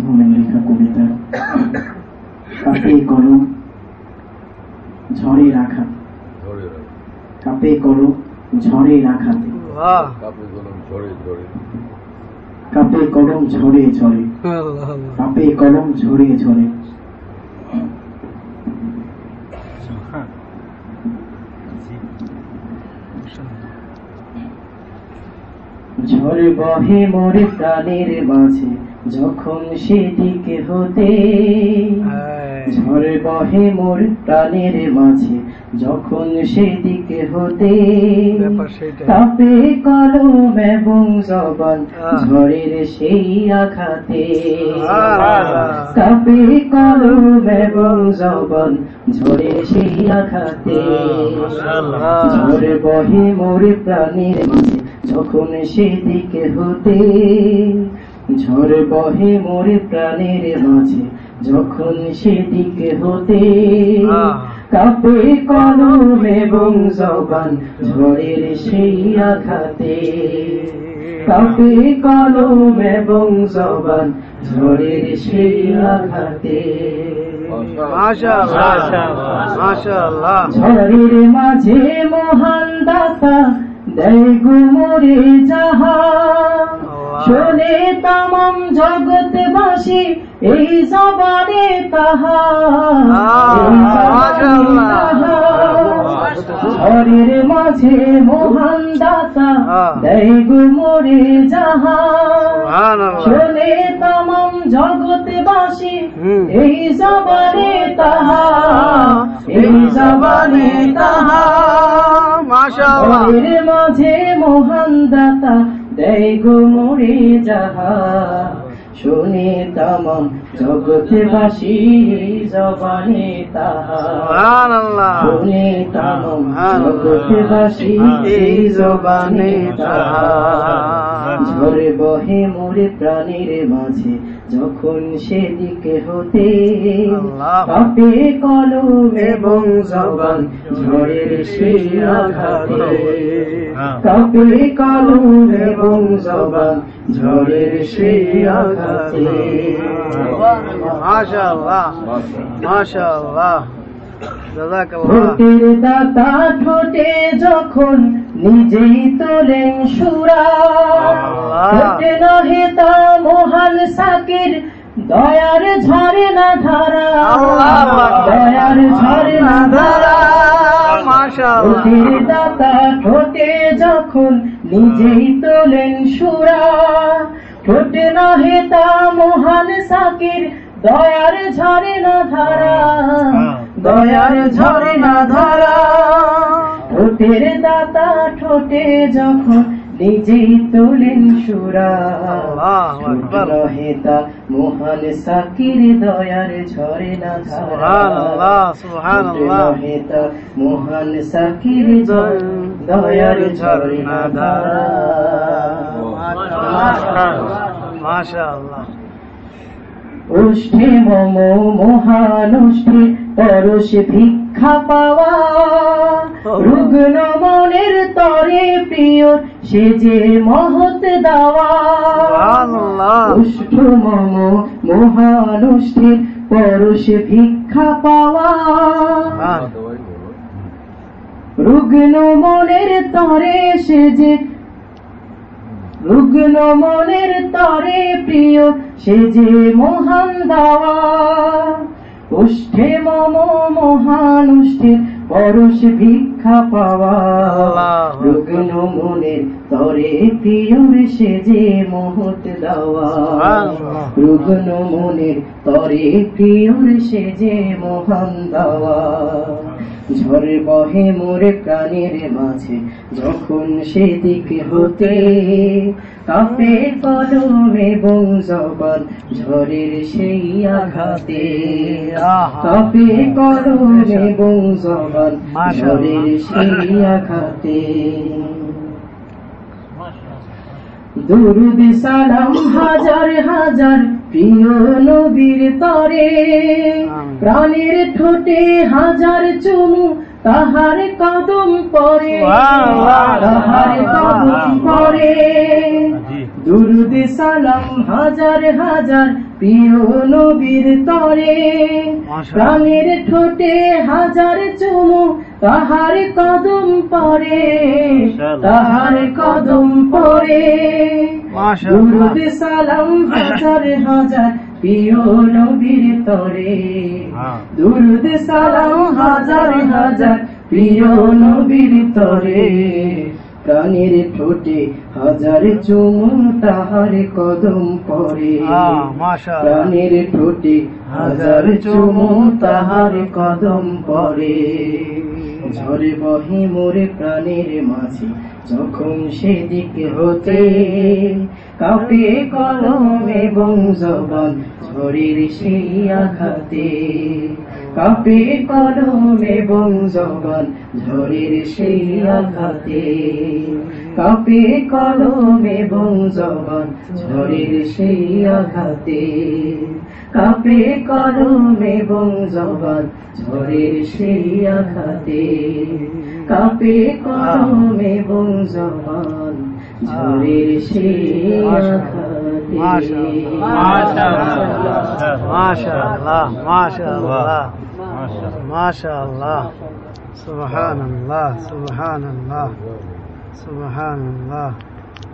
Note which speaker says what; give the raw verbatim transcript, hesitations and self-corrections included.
Speaker 1: মজমুনের লেখা কবিতা কাপে কলম ঝড়ে রাখা। কাপে কলম ঝড়ে রাখাতে, কাপে কলম ঝরে ঝরে, কাপে কলম ঝরে ঝরে। ঝড় বহে মোর প্রাণের মাঝে যখন সেদিকে হতে, ঝড় বহে মোর প্রাণের মাঝে যখন সেদিকে হতে, কাপে কলম এবং জবান ঝড়ের সেই আঘাতে, কাপে কলম এবং জবান ঝড়ের সেই আঘাতে। ঝড় বহে মোর প্রাণের মাঝে যখন সেদিকে হতে, ঝড় বহে মোর প্রাণের মাঝে যখন সেদিকে হতে, কাপে কলম এবং জবান ঝড়ের সেই আঘাতে, কাপে কলম এবং জবান ঝড়ের সেই আঘাতে। ঝড়ের মাঝে মহান দাতা দেয় গো মোরে যাহা, শোনে তামাম জগৎবাসী এই জবানে তাহা, ঝড়ের মাঝে মহান দাতা দেয় গো মোরে যাহা, শোনে তামাম জগৎবাসী এই জবানে তাহা, এই জবানে তাহা। ঝড়ের মাঝে মহান দাতা দেয় গো মোরে যাহা, শোনে তামাম জগৎবাসী জবানে তাহা, শোনে তামাম জগৎবাসী জবানে তাহা। ঝড় বহে মোরে প্রাণের মাঝে যখন সেদিকে হতে, কাপে কলম এবং জবান ঝড়ের সেই আঘাতে, কাপে কলম এবং জবান ঝড়ের সেই আঘাতে। মাশাআল্লাহ মাশাআল্লাহ। ঠোঁটের দাতা ঠোঁটে যখন নিজেই তোলেন সুরা, ঠোঁটে নহে তা মহান সাকির দয়ার ঝরে না ধারা, দয়ার ঝরে না ধারা। ঠোঁটের দাতা ঠোঁটে যখন নিজেই তোলেন সুরা, ঠোঁটে নহে তা মহান সাকির দয়ার ঝরে না ধারা, দয়ার ঝরে না ধারা। ঠোঁটের দাতা ঠোঁটে যখন নিজেই তোলেন সুরা, রহেতা মহান সাকির দয়ার ঝরে না ধারা, রহেতা মহান সাকির দয়ার ঝরে না ধারা। মাশাআল্লাহ। ওষ্ঠে মম মহান ওষ্ঠে পরশ ভিক্ষা পাওয়া, রুগ্ন মনের তরে প্রিয় সে যে মহৎ দাওয়া। ওষ্ঠ মম মহান ওষ্ঠে পরশ ভিক্ষা পাওয়া, রুগ্ন মনের তরে সে যে, রুগ্ন মনের তরে প্রিয় সে যে মহান দাওয়া। ওষ্ঠে মম মহান ওষ্ঠে পরশ ভিক্ষা পাওয়া, রুগ্ন মনের তরে প্রিয় সে যে মহৎ দাওয়া, রুগ্ন মনের তরে প্রিয় সে যে মহান দাওয়া। ঝড় বহে মোরে প্রাণের মাঝে যখন সেদিকে হতে, কাপে কলম এবং জবান ঝড়ের সেই আঘাতে, কাপে কলম এবং জবান ঝড়ের সেই আঘাতে। দুরুদ সালাম হাজার হাজার প্রিয় নবীর তরে, প্রাণের ঠোঁটে হাজার চুমু তাহার কদম পরে, তাহার কদম পরে। দুরুদ সালাম হাজার হাজার প্রিয় নবীর তরে, প্রাণের ঠোঁটে হাজার চুমু তাহার কদম পরে, তাহার কদম পরে। দুরূদ সালাম হাজার হাজার প্রিয় নবীর তরে, দুরূদ সালাম হাজার হাজার প্রিয় নবীর তরে। প্রাণের ঠোঁটে হাজার চুমু তাহার কদম পরে, প্রাণের ঠোঁটে হাজার চুমু তাহার কদম পরে। ঝরে বহে মোরে প্রাণের মাঝে যখন সেদিকে হতে, কাঁপে কলম এবং জবান ঝড়ের সেই আঘাতে, কাঁপে কলম এবং জবান ঝড়ের সেই আঘাতে, কাঁপে কলম এবং জবান ঝড়ের সেই আঘাতে, কাঁপে কলম এবং জবান ঝড়ের সেই আঘাতে, কাঁপে কলম এবং জবান ঝড়ের সেই আঘাতে।
Speaker 2: মাশাআল্লাহ, মাশাআল্লাহ, মাশাআল্লাহ, সুবহানাল্লাহ, সুবহানাল্লাহ, সুবহানাল্লাহ।